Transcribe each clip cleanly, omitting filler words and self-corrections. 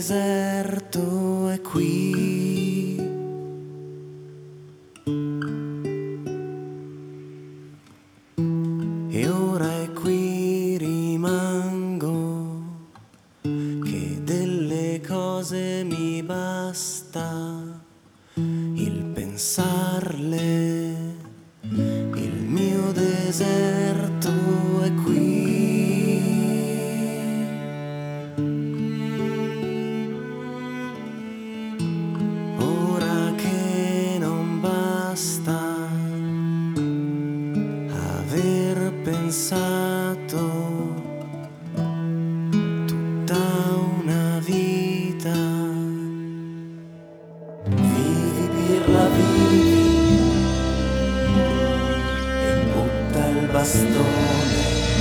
deserto è qui. E ora è qui rimango, che delle cose mi basta il pensarle. Il mio deserto è qui. Ora che non basta aver pensato tutta una vita. Vivi pirla vivi e butta il bastone,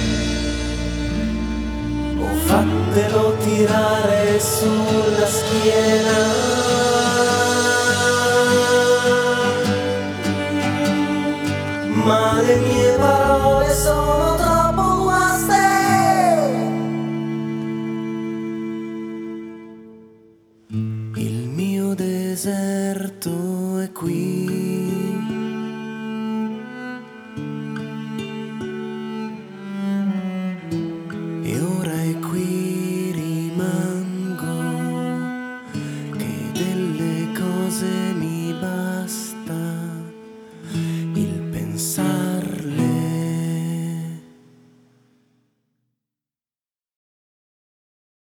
o fatelo tirare sulla schiena. Ma le mie parole sono troppo guaste. Il mio deserto è qui. E ora è qui rimango, che delle cose mi bastano